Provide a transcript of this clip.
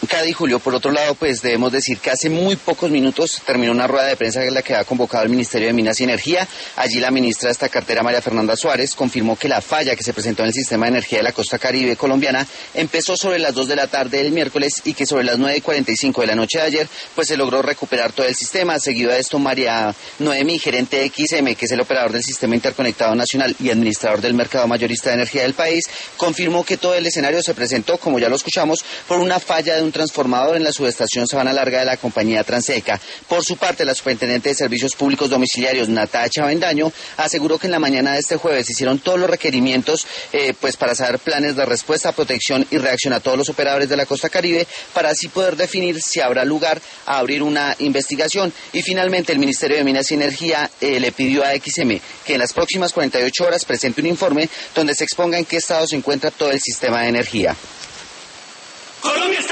Cady, Julio, por otro lado, pues debemos decir que hace muy pocos minutos terminó una rueda de prensa en la que ha convocado el Ministerio de Minas y Energía. Allí la ministra de esta cartera, María Fernanda Suárez, confirmó que la falla que se presentó en el sistema de energía de la costa caribe colombiana empezó sobre las 2 de la tarde del miércoles y que sobre las 9:45 de la noche de ayer, pues se logró recuperar todo el sistema. Seguido a esto, María Noemí, gerente de XM, que es el operador del Sistema Interconectado Nacional y administrador del mercado mayorista de energía del país, confirmó que todo el escenario se presentó, como ya lo escuchamos, por una falla de un transformador en la subestación Sabana Larga de la compañía Transeca. Por su parte, la superintendente de Servicios Públicos Domiciliarios, Natacha Avendaño, aseguró que en la mañana de este jueves hicieron todos los requerimientos pues para saber planes de respuesta, protección y reacción a todos los operadores de la costa caribe, para así poder definir si habrá lugar a abrir una investigación. Y finalmente, el Ministerio de Minas y Energía le pidió a XM que en las próximas 48 horas presente un informe donde se exponga en qué estado se encuentra todo el sistema de energía.